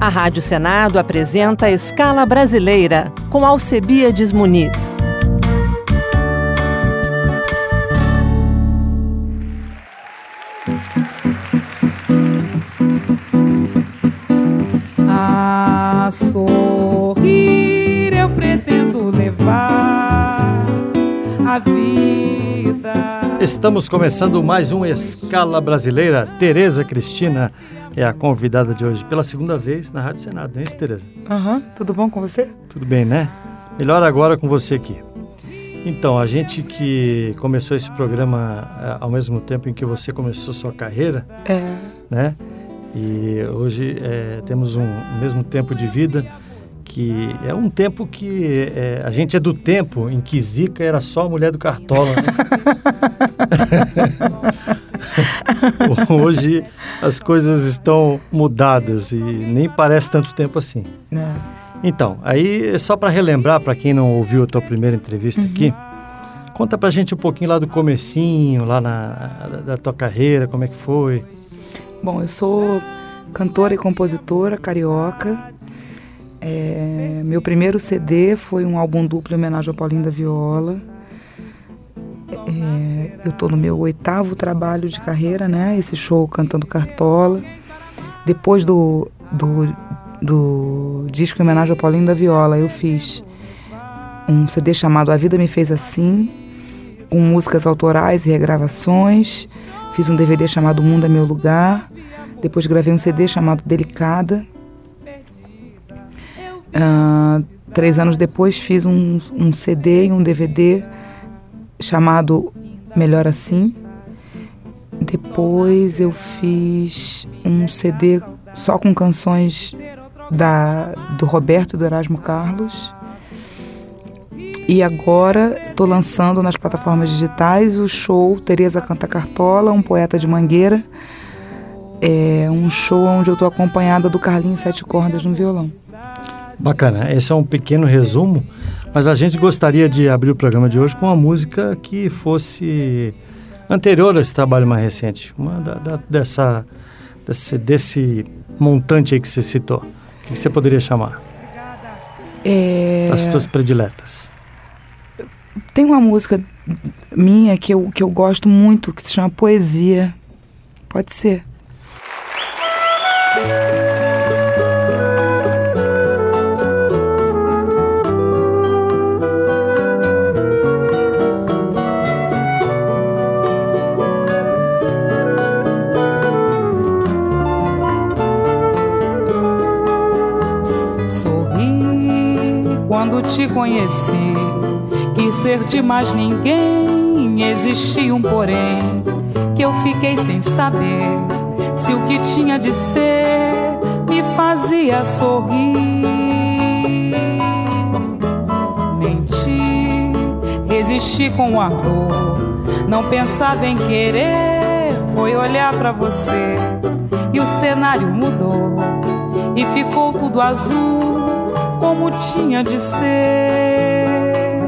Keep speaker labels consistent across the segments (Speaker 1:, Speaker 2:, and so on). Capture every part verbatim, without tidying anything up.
Speaker 1: A Rádio Senado apresenta Escala Brasileira, com Alcebiades Muniz.
Speaker 2: A sorrir eu pretendo levar a vida.
Speaker 3: Estamos começando mais um Escala Brasileira. Tereza Cristina é a convidada de hoje pela segunda vez na Rádio Senado, não é isso, Tereza?
Speaker 2: Aham, uhum, tudo bom com você?
Speaker 3: Tudo bem, né? Melhor agora com você aqui. Então, a gente que começou esse programa ao mesmo tempo em que você começou sua carreira,
Speaker 2: é.
Speaker 3: né? E hoje é, temos um mesmo tempo de vida, que é um tempo que é, a gente é do tempo em que Zica era só a mulher do Cartola, né? Hoje as coisas estão mudadas e nem parece tanto tempo assim.
Speaker 2: É.
Speaker 3: Então, aí só para relembrar, para quem não ouviu a tua primeira entrevista uhum. aqui, conta pra gente um pouquinho lá do comecinho, lá na, da tua carreira, como é que foi?
Speaker 2: Bom, eu sou cantora e compositora carioca. É, meu primeiro C D foi um álbum duplo em homenagem ao Paulinho da Viola. É, eu estou no meu oitavo trabalho de carreira, né? Esse show Cantando Cartola. Depois do, do, do disco em homenagem ao Paulinho da Viola, eu fiz um C D chamado A Vida Me Fez Assim, com músicas autorais e regravações. Fiz um D V D chamado O Mundo é Meu Lugar. Depois gravei um C D chamado Delicada. Uh, três anos depois fiz um, um C D e um D V D chamado Melhor Assim. Depois eu fiz um C D só com canções da, do Roberto e do Erasmo Carlos. E agora estou lançando nas plataformas digitais o show Tereza Canta Cartola, um poeta de Mangueira. É um show onde eu estou acompanhada do Carlinhos Sete Cordas no violão.
Speaker 3: Bacana, esse é um pequeno resumo, mas a gente gostaria de abrir o programa de hoje com uma música que fosse anterior a esse trabalho mais recente, uma da, da, dessa, desse, desse montante aí que você citou. O que você poderia chamar?
Speaker 2: É...
Speaker 3: As suas prediletas.
Speaker 2: Tem uma música minha que eu, que eu gosto muito, que se chama Poesia. Pode ser.
Speaker 4: Quando te conheci, quis ser de mais ninguém. Existia um porém, que eu fiquei sem saber se o que tinha de ser me fazia sorrir. Menti, resisti com ardor, não pensava em querer. Foi olhar pra você e o cenário mudou e ficou tudo azul como tinha de ser.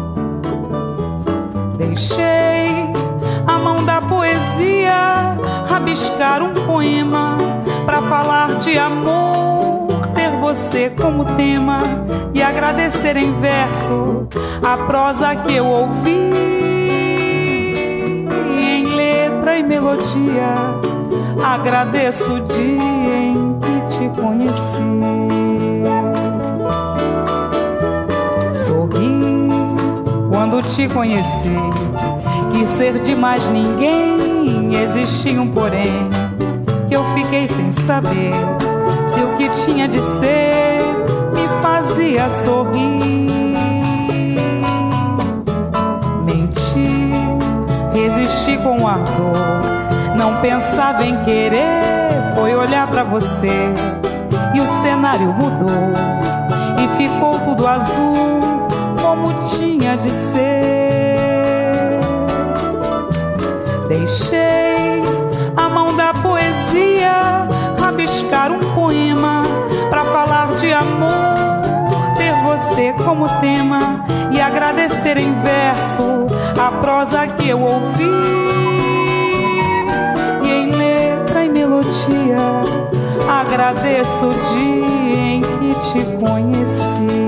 Speaker 4: Deixei a mão da poesia rabiscar um poema pra falar de amor, ter você como tema e agradecer em verso a prosa que eu ouvi. Em letra e melodia agradeço o dia em que te conheci. Sorri quando te conheci, quis ser de mais ninguém. Existia um porém, que eu fiquei sem saber se o que tinha de ser me fazia sorrir. Menti, resisti com ardor, não pensava em querer. Foi olhar pra você e o cenário mudou e ficou tudo azul como tinha de ser. Deixei a mão da poesia rabiscar um poema pra falar de amor, ter você como tema e agradecer em verso a prosa que eu ouvi. E em letra e melodia agradeço o dia em que te conheci.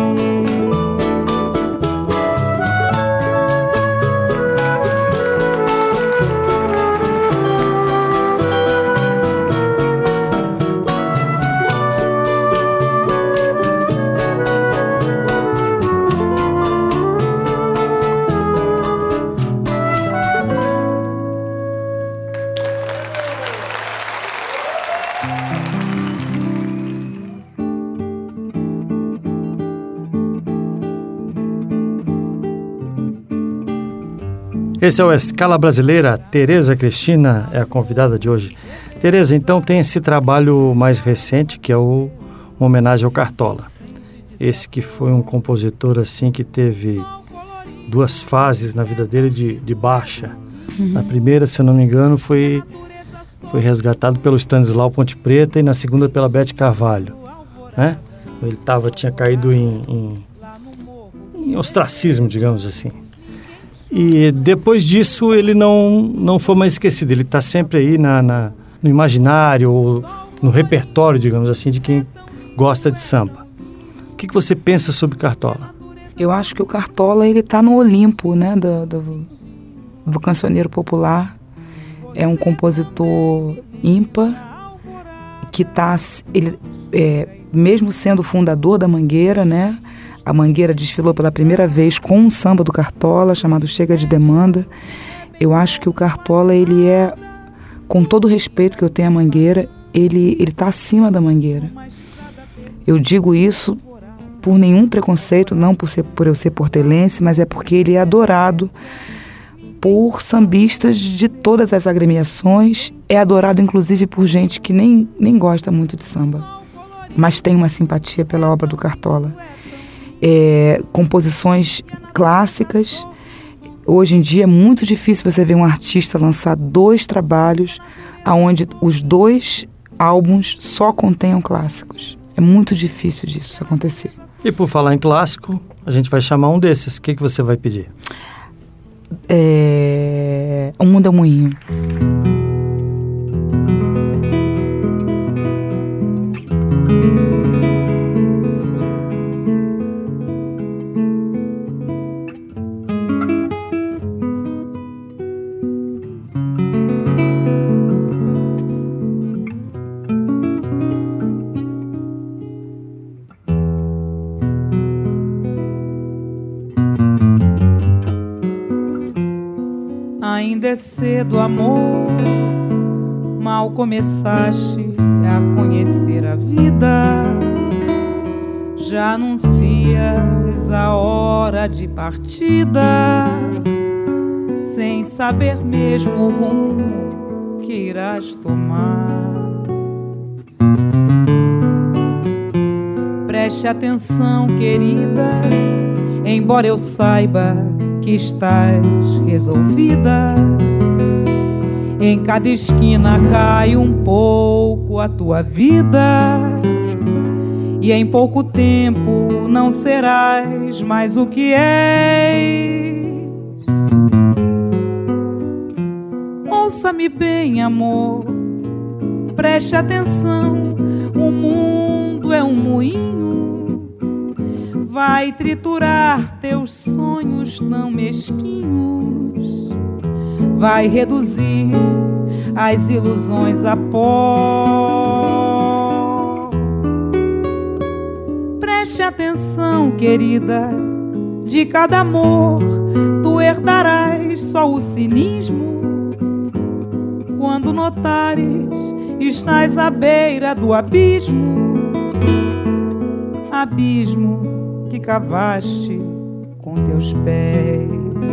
Speaker 3: Esse é o Escala Brasileira. Tereza Cristina é a convidada de hoje. Tereza, então tem esse trabalho mais recente, que é o uma homenagem ao Cartola. Esse que foi um compositor assim que teve duas fases na vida dele de, de baixa. Uhum. Na primeira, se eu não me engano, foi, foi resgatado pelo Stanislau Ponte Preta e na segunda pela Beth Carvalho, né? Ele tava, tinha caído em, em, em ostracismo, digamos assim. E depois disso ele não, não foi mais esquecido. Ele está sempre aí na, na, no imaginário, ou no repertório, digamos assim, de quem gosta de samba. O que, que você pensa sobre Cartola?
Speaker 2: Eu acho que o Cartola ele está no Olimpo, né, do, do, do cancioneiro popular. É um compositor ímpar que está, ele, é, mesmo sendo fundador da Mangueira, né? A Mangueira desfilou pela primeira vez com um samba do Cartola, chamado Chega de Demanda. Eu acho que o Cartola, ele é, com todo o respeito que eu tenho à Mangueira, ele ele está acima da Mangueira. Eu digo isso por nenhum preconceito, não por, ser, por eu ser portelense, mas é porque ele é adorado por sambistas de todas as agremiações, é adorado inclusive por gente que nem, nem gosta muito de samba, mas tem uma simpatia pela obra do Cartola. É, composições clássicas. Hoje em dia é muito difícil você ver um artista lançar dois trabalhos onde os dois álbuns só contenham clássicos. É muito difícil disso acontecer.
Speaker 3: E por falar em clássico, a gente vai chamar um desses. O que, que você vai pedir?
Speaker 2: É... O Mundo é um Moinho.
Speaker 4: Ainda é cedo, amor, mal começaste a conhecer a vida, já anuncias a hora de partida, sem saber mesmo o rumo que irás tomar. Preste atenção, querida, embora eu saiba que estás resolvida. Em cada esquina cai um pouco a tua vida, e em pouco tempo não serás mais o que és. Ouça-me bem, amor, preste atenção, o mundo é um moinho, vai triturar teus sonhos tão mesquinhos, vai reduzir as ilusões a pó. Preste atenção, querida, de cada amor tu herdarás só o cinismo. Quando notares, estás à beira do abismo, abismo que cavaste com teus pés.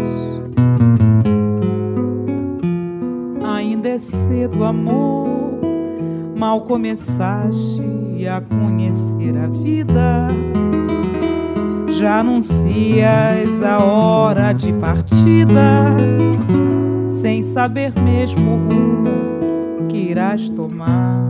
Speaker 4: Ainda é cedo, amor, mal começaste a conhecer a vida, já anuncias a hora de partida, sem saber mesmo o rumo que irás tomar.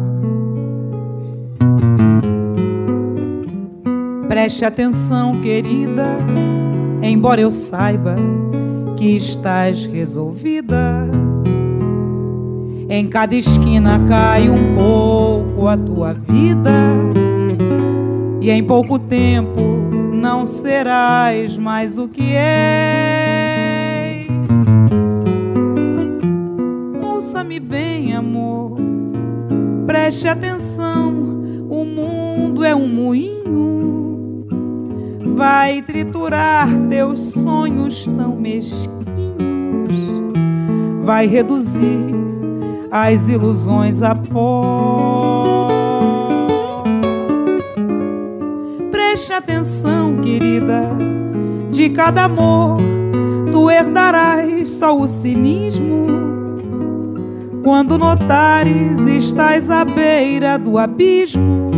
Speaker 4: Preste atenção, querida, embora eu saiba que estás resolvida. Em cada esquina cai um pouco a tua vida, e em pouco tempo não serás mais o que és. Ouça-me bem, amor, preste atenção, o mundo é um moinho, vai triturar teus sonhos tão mesquinhos, vai reduzir as ilusões a pó. Preste atenção, querida, de cada amor tu herdarás só o cinismo. Quando notares, estás à beira do abismo,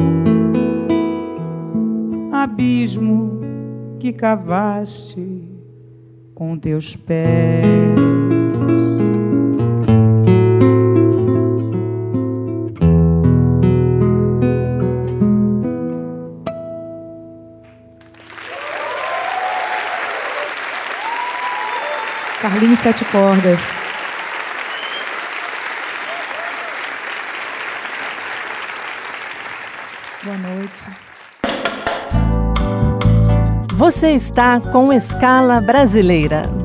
Speaker 4: abismo que cavaste com teus pés.
Speaker 5: Carlinhos Sete Cordas. Boa noite.
Speaker 1: Você está com Escala Brasileira.